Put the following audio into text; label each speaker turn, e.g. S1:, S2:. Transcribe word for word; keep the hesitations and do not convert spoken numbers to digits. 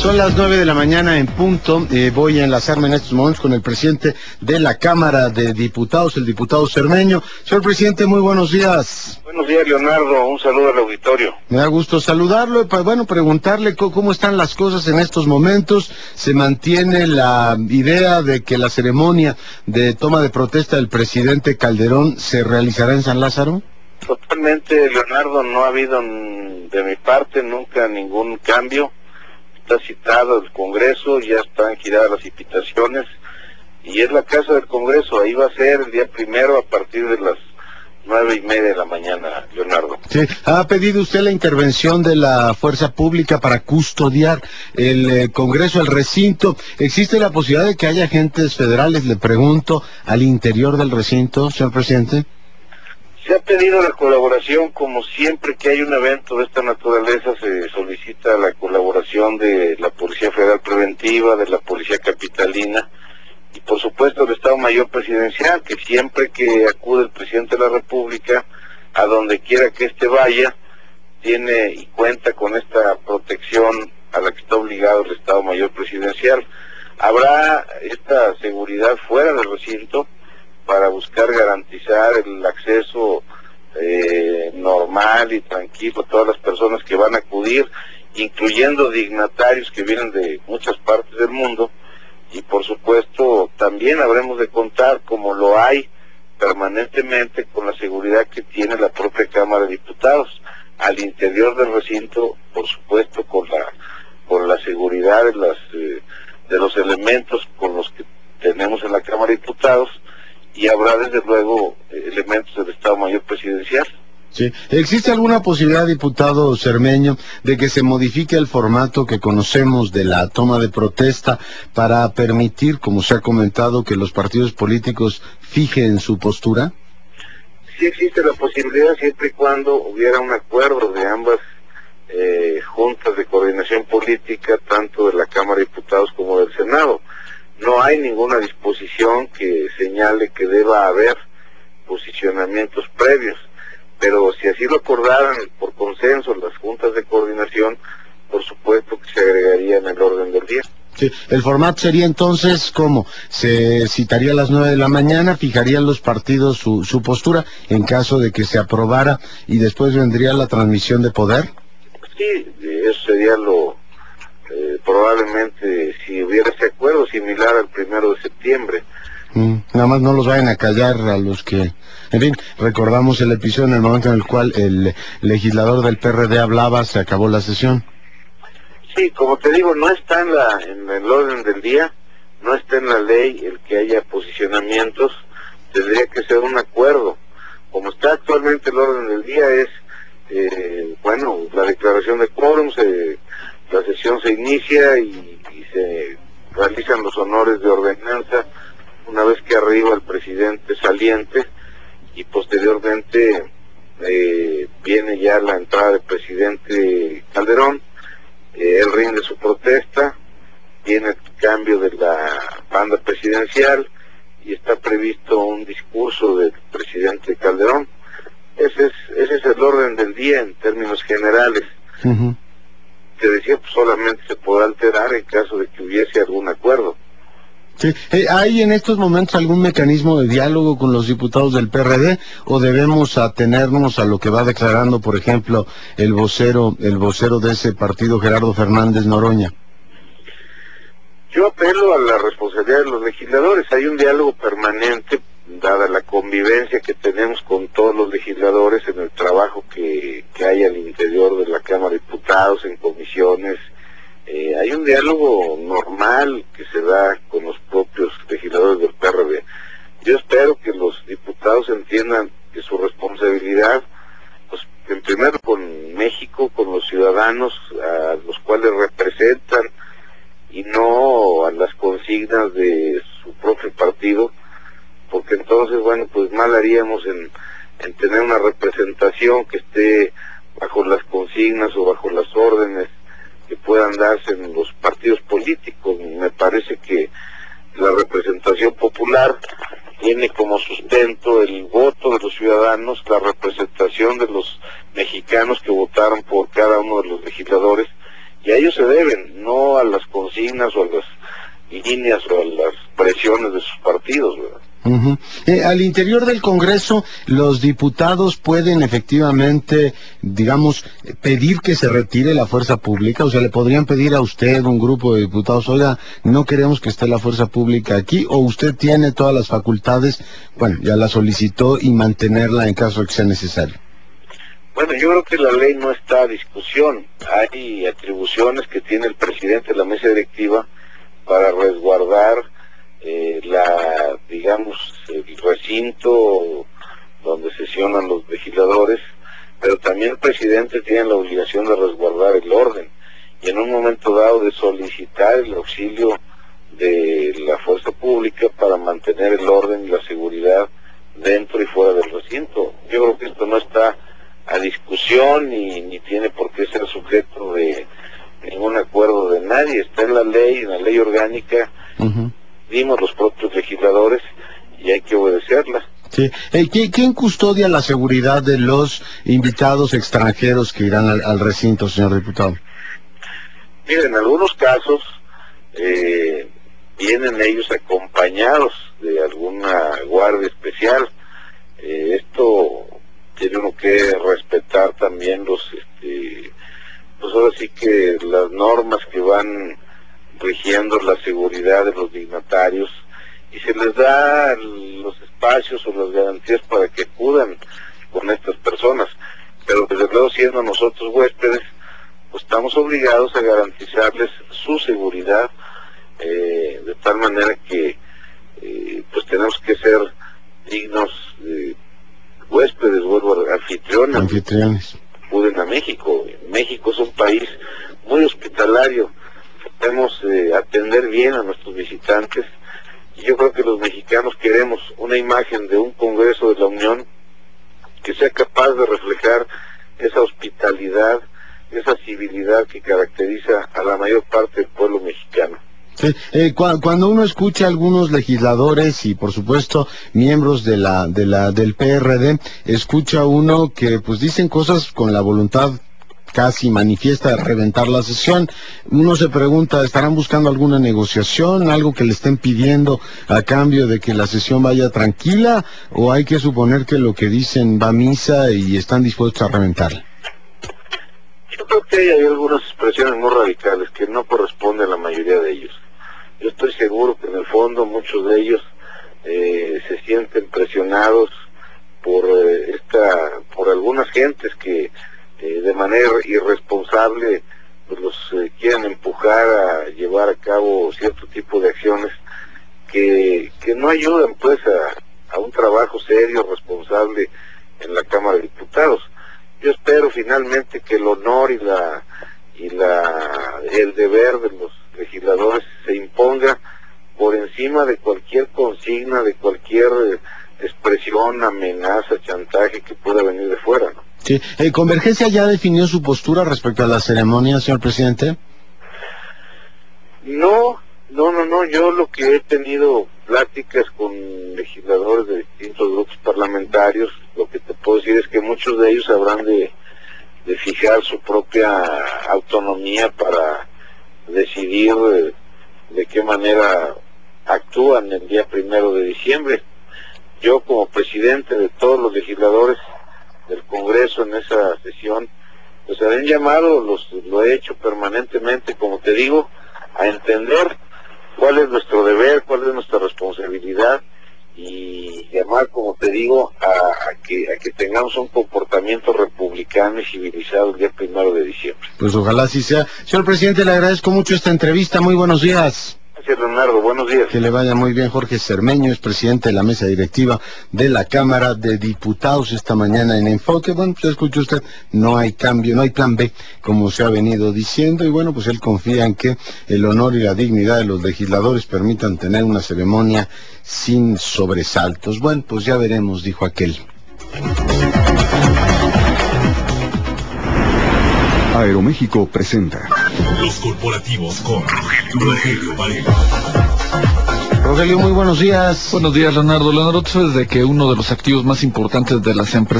S1: Son las nueve de la mañana en punto. Eh, voy a enlazarme en estos momentos con el presidente de la Cámara de Diputados, el diputado Cermeño. Señor presidente, muy buenos días.
S2: Buenos días, Leonardo. Un saludo al auditorio.
S1: Me da gusto saludarlo y, pues, bueno, preguntarle cómo están las cosas en estos momentos. ¿Se mantiene la idea de que la ceremonia de toma de protesta del presidente Calderón se realizará en San Lázaro?
S2: Totalmente, Leonardo. No ha habido de mi parte nunca ningún cambio. Está citado el Congreso, ya están giradas las invitaciones y es la casa del Congreso. Ahí va a ser el día primero a partir de las nueve y media de la mañana, Leonardo.
S1: Sí, ha pedido usted la intervención de la fuerza pública para custodiar el eh, Congreso, el recinto. ¿Existe la posibilidad de que haya agentes federales, le pregunto, al interior del recinto, señor presidente?
S2: Se ha pedido la colaboración, como siempre que hay un evento de esta naturaleza, se solicita la colaboración de la Policía Federal Preventiva, de la Policía Capitalina, y por supuesto el Estado Mayor Presidencial, que siempre que acude el Presidente de la República, a donde quiera que éste vaya, tiene y cuenta con esta protección a la que está obligado el Estado Mayor Presidencial. Habrá esta seguridad fuera del recinto para buscar garantizar el acceso eh, normal y tranquilo a todas las personas que van a acudir, incluyendo dignatarios que vienen de muchas partes del mundo. Y por supuesto también habremos de contar, como lo hay permanentemente, con la seguridad que tiene la propia Cámara de Diputados al interior del recinto, por supuesto con la con la seguridad de las eh, de los elementos con los que tenemos en la Cámara de Diputados, y habrá desde luego elementos del Estado Mayor Presidencial.
S1: Sí. ¿Existe alguna posibilidad, diputado Cermeño, de que se modifique el formato que conocemos de la toma de protesta para permitir, como se ha comentado, que los partidos políticos fijen su postura?
S2: Sí existe la posibilidad, siempre y cuando hubiera un acuerdo de ambas eh, juntas de coordinación política, tanto de la Cámara de Diputados como del Senado. No hay ninguna disposición que señale que deba haber posicionamientos previos, pero si así lo acordaran por consenso las juntas de coordinación, por supuesto que se agregaría en el orden del día.
S1: Sí. El formato sería entonces, ¿cómo? Se citaría a las nueve de la mañana, fijarían los partidos su, su postura en caso de que se aprobara y después vendría la transmisión de poder.
S2: Sí, eso sería lo eh, probablemente si hubiera ese acuerdo similar al primero de septiembre.
S1: Mm, nada más no los vayan a callar a los que... En fin, recordamos el episodio en el momento en el cual el legislador del P R D hablaba, se acabó la sesión.
S2: Sí, como te digo, no está en, la, en el orden del día, no está en la ley el que haya posicionamientos, tendría que ser un acuerdo. Como está actualmente el orden del día es, eh, bueno, la declaración de quórum, se, la sesión se inicia y, y se realizan los honores de ordenanza una vez que arriba el presidente saliente, y posteriormente eh, viene ya la entrada del presidente Calderón. Eh, él rinde su protesta, viene el cambio de la banda presidencial y está previsto un discurso del presidente Calderón. Ese es, ese es el orden del día en términos generales.
S1: Uh-huh.
S2: Te decía, pues solamente se podrá alterar en caso de que hubiese algún acuerdo.
S1: Sí. Eh, ¿Hay en estos momentos algún mecanismo de diálogo con los diputados del P R D o debemos atenernos a lo que va declarando, por ejemplo, el vocero, el vocero de ese partido, Gerardo Fernández Noroña?
S2: Yo apelo a la responsabilidad de los legisladores. Hay un diálogo permanente, dada la convivencia que tenemos con todos los legisladores en el trabajo que, que hay al interior de la Cámara de Diputados, en comisiones. Eh, hay un diálogo normal que se da con los propios legisladores del P R D. Yo espero que los diputados entiendan que su responsabilidad, pues en primero con México, con los ciudadanos a los cuales representan, y no a las consignas de su propio partido, porque entonces, bueno, pues mal haríamos en, en tener una representación que esté bajo las consignas o bajo las órdenes que puedan darse en los partidos políticos. Me parece que la representación popular tiene como sustento el voto de los ciudadanos, la representación de los mexicanos que votaron por cada uno de los legisladores, y a ellos se deben, no a las consignas o a las líneas o a las presiones de sus partidos, ¿verdad?
S1: Uh-huh. Eh, al interior del Congreso, los diputados pueden efectivamente, digamos, pedir que se retire la fuerza pública. O sea, le podrían pedir a usted, un grupo de diputados, oiga, no queremos que esté la fuerza pública aquí, o usted tiene todas las facultades, bueno, ya la solicitó, y mantenerla en caso de que sea necesario.
S2: Bueno, yo creo que la ley no está a discusión. Hay atribuciones que tiene el presidente de la mesa directiva para resguardar eh, la, digamos, el recinto donde sesionan los legisladores, pero también el presidente tiene la obligación de resguardar el orden y en un momento dado de solicitar el auxilio de la fuerza pública para mantener el orden y la seguridad dentro y fuera del recinto. Yo creo que esto no está a discusión ni, ni tiene por qué ser sujeto de ningún acuerdo de nadie. Está en la ley, en la ley orgánica, uh-huh. Dimos los propios legisladores y hay que obedecerla.
S1: Sí. Eh, ¿quién, ¿Quién custodia la seguridad de los invitados extranjeros que irán al, al recinto, señor diputado?
S2: Mira, en algunos casos eh, vienen ellos acompañados de alguna guardia especial. Eh, esto tiene uno que respetar también los, este, pues ahora sí que las normas que van rigiendo la seguridad de los dignatarios y se les da los espacios o las garantías para que acudan con estas personas. Pero desde luego, siendo nosotros huéspedes, pues estamos obligados a garantizarles su seguridad, eh, de tal manera que eh, pues tenemos que ser dignos eh, huéspedes, vuelvo a anfitriones,
S1: anfitriones.
S2: Acuden a México. México es un país muy hospitalario, debemos eh, atender bien a nuestros visitantes y yo creo que los mexicanos queremos una imagen de un Congreso de la Unión que sea capaz de reflejar esa hospitalidad, esa civilidad que caracteriza a la mayor parte del pueblo mexicano.
S1: Sí, eh, cu cuando uno escucha a algunos legisladores y por supuesto miembros de la de la del P R D, escucha uno que pues dicen cosas con la voluntad casi manifiesta de reventar la sesión. Uno se pregunta, ¿estarán buscando alguna negociación, algo que le estén pidiendo a cambio de que la sesión vaya tranquila, o hay que suponer que lo que dicen va a misa y están dispuestos a reventarla?
S2: Yo creo que hay algunas expresiones muy radicales que no corresponden a la mayoría de ellos. Yo estoy seguro que en el fondo muchos de ellos eh, se sienten presionados por eh, esta, por algunas gentes que eh, de manera irresponsable pues los eh, quieren empujar a llevar a cabo cierto tipo de acciones que, que no ayudan pues a, a un trabajo serio, responsable en la Cámara de Diputados. Yo espero finalmente que el honor y la y la el deber de los legisladores se imponga por encima de cualquier consigna, de cualquier expresión, amenaza, chantaje que pueda venir de fuera, ¿no?
S1: Sí. Eh, ¿Convergencia ya definió su postura respecto a la ceremonia, señor presidente?
S2: No, no, no, no. Yo lo que he tenido pláticas con legisladores de distintos grupos parlamentarios, lo que te puedo decir es que muchos de ellos habrán de, de fijar su propia autonomía para decidir de, de qué manera actúan el día primero de diciembre. Yo, como presidente de todos los legisladores del Congreso en esa sesión, pues habían llamado, los, lo he hecho permanentemente, como te digo, a entender cuál es nuestro deber, cuál es nuestra responsabilidad y llamar, como te digo, a, a, que, a que tengamos un comportamiento republicano y civilizado el día primero de diciembre.
S1: Pues ojalá así sea. Señor presidente, le agradezco mucho esta entrevista. Muy buenos días.
S2: Gracias, Leonardo. Buenos días.
S1: Que le vaya muy bien. Jorge Cermeño es presidente de la mesa directiva de la Cámara de Diputados esta mañana en Enfoque. Bueno, pues escucha usted, no hay cambio, no hay plan B, como se ha venido diciendo, y bueno, pues él confía en que el honor y la dignidad de los legisladores permitan tener una ceremonia sin sobresaltos. Bueno, pues ya veremos, dijo aquel.
S3: Aeroméxico presenta
S4: Los corporativos con Rogelio Varela.
S1: Rogelio, muy buenos días.
S5: Buenos días, Leonardo. Leonardo, tú sabes de que uno de los activos más importantes de las empresas